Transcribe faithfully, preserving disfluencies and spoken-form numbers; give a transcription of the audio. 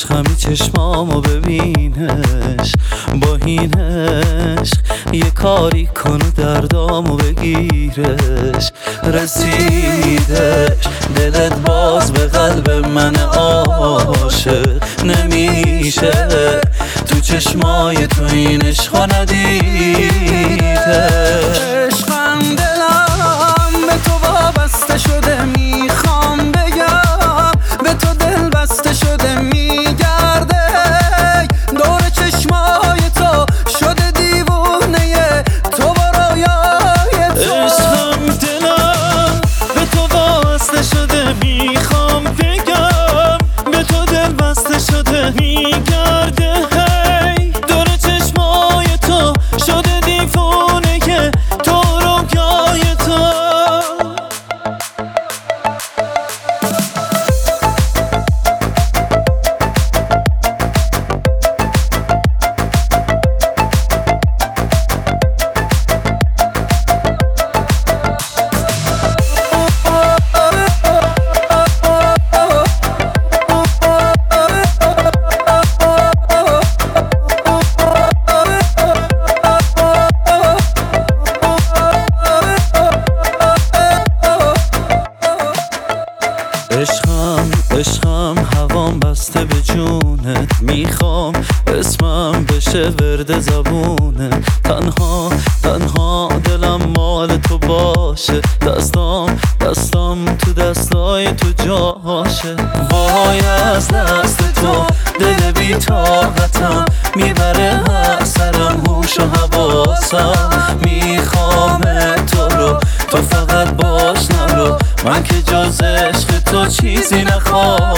عشقمی چشمامو ببینش، با این عشق یه کاری کنه دردامو بگیرش. رسیدش دلت باز به قلب من عاشق نمیشه، تو چشمای تو این عشقا ندیدش. عشقم دلم به تو وابسته شده، میخوام بگم به تو دل بسته شده، میگرده دور چشمای تو شده دیوونه تو و رویای تو. عشقم دلم به تو وابسته شده، میخوام بگم به تو دل بسته شده، میگرده هی دور چشمای تو شده دیوونه که تو رویای تو. عشقم عشقم هوام بسته به جونه، میخوام اسمم بشه ورد زبونه. تنها تنها دلم مال تو باشه، دستام دستام تو دستای تو جاشه. وای از دست تو دل بی طاقتم، میبره هر سرم هوش و حواسم. میخوام تو رو تو فقط باش نرو، من که جز عشق تو چیزی نخوام.